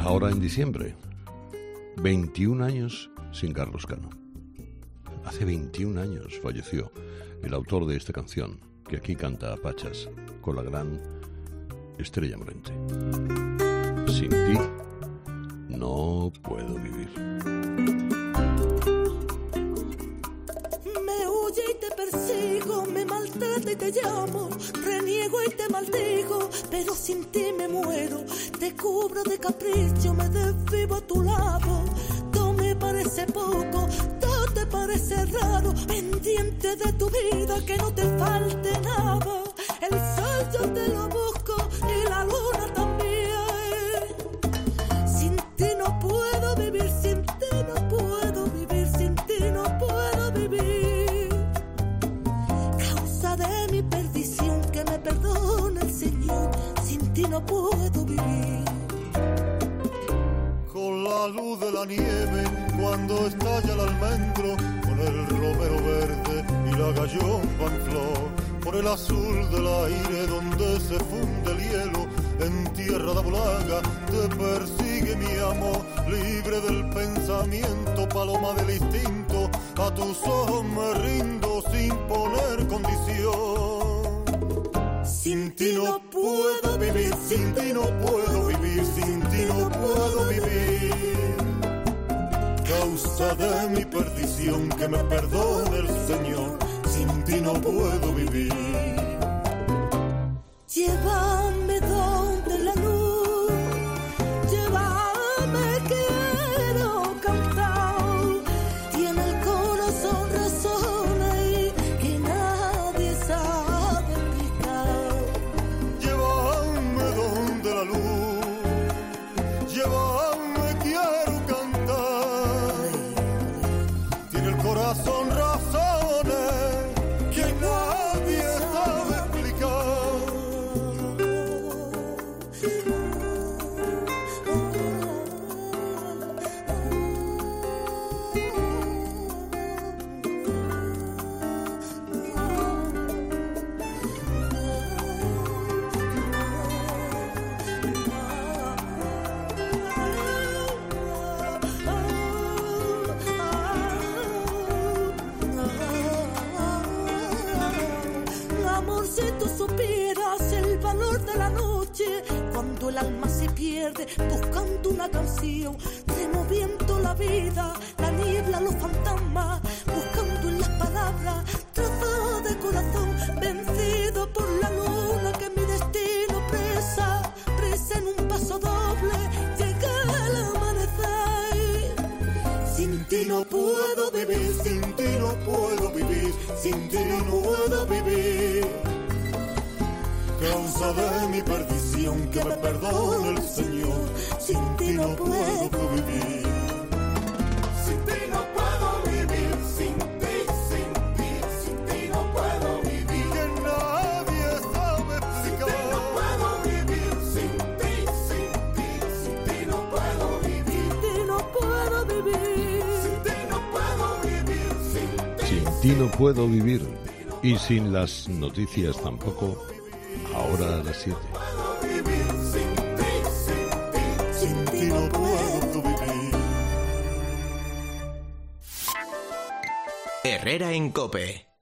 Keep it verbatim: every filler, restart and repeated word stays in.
ahora en diciembre, veintiún años sin Carlos Cano. Hace veintiún años falleció el autor de esta canción, que aquí canta a Pachas, con la gran Estrella Morente. Sin ti no puedo vivir. Me huye y te persigo, me maltrata y te llamo, reniego y te maldigo, pero sin ti me muero. Te cubro de capricho, me desvivo a tu lado. Todo me parece poco, todo te parece raro, pendiente de tu vida, que no te falte nada. El sol yo te lo busco y la luna también. Sin ti no puedo vivir, sin ti no puedo vivir, sin ti no puedo vivir. Causa de mi perdición, que me perdone el Señor, sin ti no puedo vivir. Con la luz de la nieve, cuando estalla el almendro, con el romero verde y la gallomba en flor, por el azul del aire donde se funde el hielo, en tierra de Bolaga te persigue mi amor, libre del pensamiento, paloma del instinto, a tus ojos me rindo sin poner condición. Sin ti no puedo vivir, sin ti no puedo vivir, sin ti no puedo vivir. Causa de mi perdición, que me perdone el Señor, sin ti no puedo vivir. Llévame donde la luz, llévame, quiero cantar. Tiene el corazón razón ahí que nadie sabe explicar. Llévame donde la luz, llévame, quiero cantar. Tiene el corazón razones que nadie sabe explicar. Amor, si tú supieras el valor de la noche, cuando el alma se pierde buscando una canción, removiendo la vida, la niebla, los fantasmas, buscando en las palabras trazo de corazón, vencido por la luna que mi destino presa, presa en un paso doble, llega el amanecer. Sin ti no puedo vivir, sin ti no puedo vivir, sin ti no puedo vivir. Causa de mi perdición, que me perdone el Señor, sin ti no puedo vivir. Sin ti no puedo vivir, sin ti, sin ti, sin ti no puedo vivir. Que nadie sabe explicar. Sin ti no puedo vivir, sin ti, sin ti, sin ti no puedo vivir. Sin ti no puedo vivir. Sin ti no puedo vivir, sin ti. Sin ti no puedo vivir. Y sin las noticias tampoco, ahora a las siete. Sin ti no puedo vivir. Herrera en COPE.